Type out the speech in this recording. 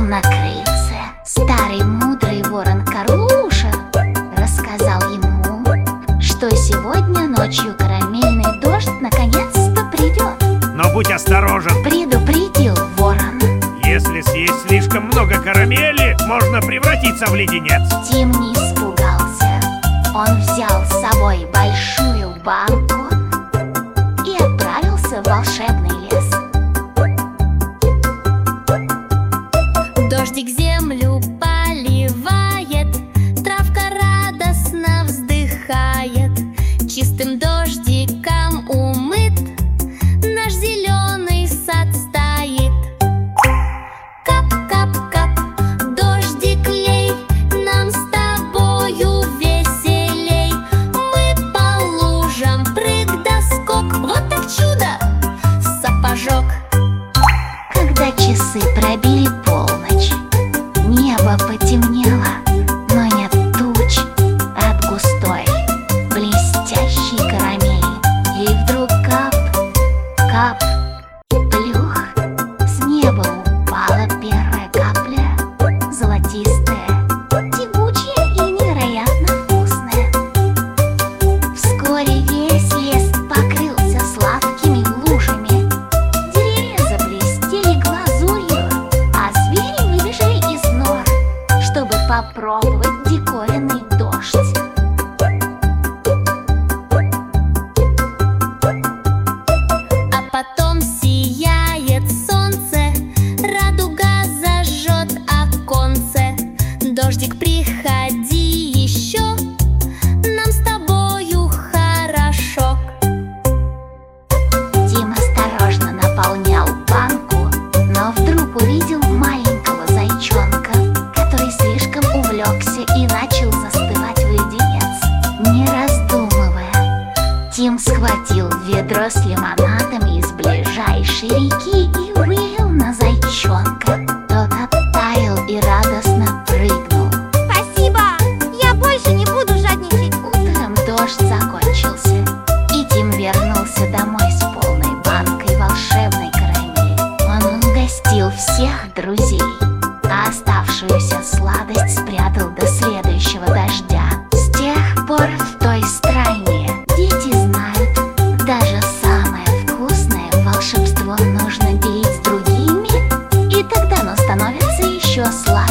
Там на крыльце старый мудрый ворон Карлуша рассказал ему, что сегодня ночью карамельный дождь наконец-то придет. Но будь осторожен, Предупредил ворон. если съесть слишком много карамели, можно превратиться в леденец. Тим не испугался. Он взял с собой большую банку и отправился в волшебный лес. Дождик землю поливает, травка радостно вздыхает. Чистым дождиком умыт наш зеленый сад стоит. Кап-кап-кап, дождик лей, нам с тобою веселей. Мы по лужам прыг да скок, вот так чудо, сапожок. Когда часы пробили полночь, небо потемнело, но нет туч от густой, блестящей карамели. И вдруг кап, кап, плюх, с неба упала первая капля, золотистая, тягучая и невероятно вкусная. Вскоре весь лес покрылся сладкими лужами. Деревья заблестели глазурью, а звери выбежали из нор, чтобы попробовать диковинный дождь. А потом сияет солнце, радуга зажжет оконце. Дождик, приходи еще, нам с тобою хорошо. Тим осторожно наполнял банку, но вдруг увидел маленького зайчонка, который слишком увлекся и начал застывать в леденец. Не раздумывая, Тим схватил ведро с лимонадом из ближайшей реки и вылил на зайчонка. Тот оттаял и радостно прыгнул. Спасибо! Я больше не буду жадничать. Утром дождь закончился, и Тим вернулся домой с полной банкой волшебной карамели. Он угостил всех друзей, а оставшуюся сладость спрятал до следующего дождя. С тех пор в той стране дети знают, даже самое вкусное волшебство нужно делить с другими, и тогда оно становится еще сладче.